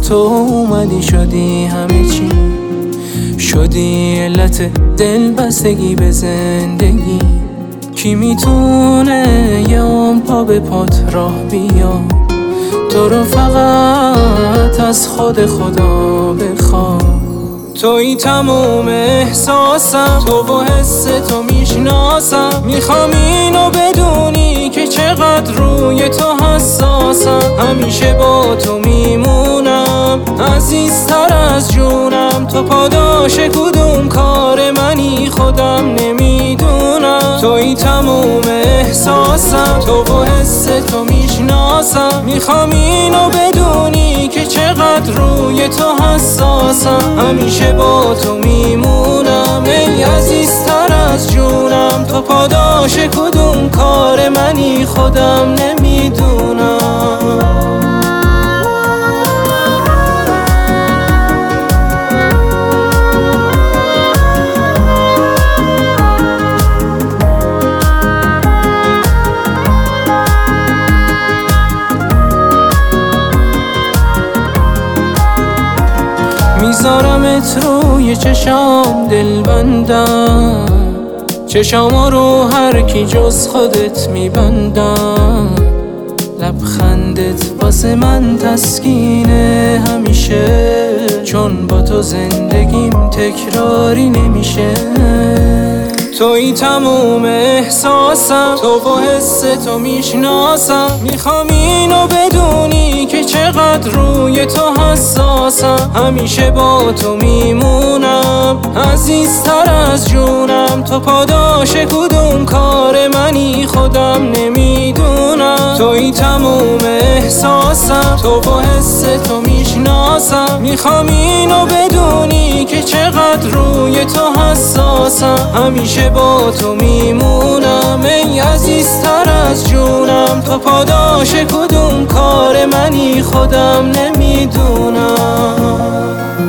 تو اومدی شدی همه چی، شدی علت دل بستگی به زندگی. کی میتونه یه عمر پا به پات راه بیا، تو رو فقط از خود خدا بخواه. توی تموم احساسم، تو و حس تو میشناسم. میخوام اینو بدونی که چقدر روی تو حساسم. همیشه با تو میمونم، عزیزتر از جونم. تو پاداش کدوم کار منی خودم نمیدونم. توی تموم احساسم، تو و حس تو میشناسم. میخوام اینو بدونی که چقدر روی تو حساسم. همیشه با تو میمونم ای عزیزتر از جونم. تو پاداش کدوم کار منی خودم نمیدونم. میذارمت روی چشام دل بندم، چشاما رو هر کی جز خودت میبندم. لبخندت واسه من تسکینه همیشه، چون با تو زندگیم تکراری نمیشه. توی تموم احساسم، تو و حس تو میشناسم. میخوام اینو بدونی که چقدر روی تو حساسم. همیشه با تو میمونم، عزیزتر از جونم. تو پاداش کدوم کار منی خودم نمیدونم. توی تموم احساسم، تو و حس تو میشناسم. میخوام اینو بدونی که چقدر روی تو حساسم. همیشه با تو میمونم ای عزیزتر از جونم. تو پاداش کدوم کار منی خودم نمیدونم.